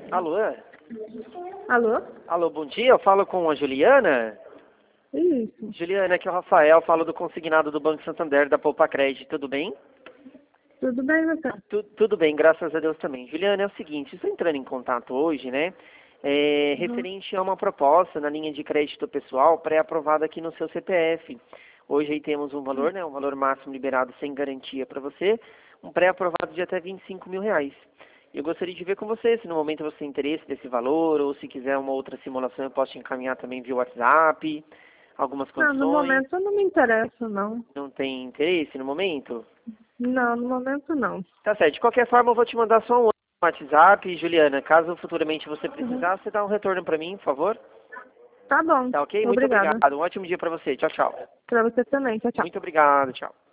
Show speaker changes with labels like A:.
A: Alô?
B: Alô?
A: Alô, bom dia. Eu falo com a Juliana.
B: Isso.
A: Juliana, aqui é o Rafael. Falo do consignado do Banco Santander da Poupa Crédito. Tudo bem?
B: Tudo bem, você?
A: Tudo bem, graças a Deus também. Juliana, é o seguinte, estou entrando em contato hoje, né? Referente a uma proposta na linha de crédito pessoal pré-aprovada aqui no seu CPF. Hoje aí temos um valor, né? Um valor máximo liberado sem garantia para você, um pré-aprovado de até R$ 25.000. Eu gostaria de ver com você se no momento você tem interesse desse valor, ou se quiser uma outra simulação eu posso te encaminhar também via WhatsApp, algumas
B: Não, no
A: condições.
B: momento eu não me interesso, não.
A: Não tem interesse no momento?
B: Não, no momento não.
A: Tá certo. De qualquer forma, eu vou te mandar só um WhatsApp, Juliana. Caso futuramente você precisar, você dá um retorno para mim, por favor.
B: Tá bom.
A: Tá ok? Muito
B: Obrigada.
A: obrigado. Um ótimo dia para você. Tchau, tchau.
B: Pra você também. Tchau, tchau.
A: Muito obrigado. Tchau.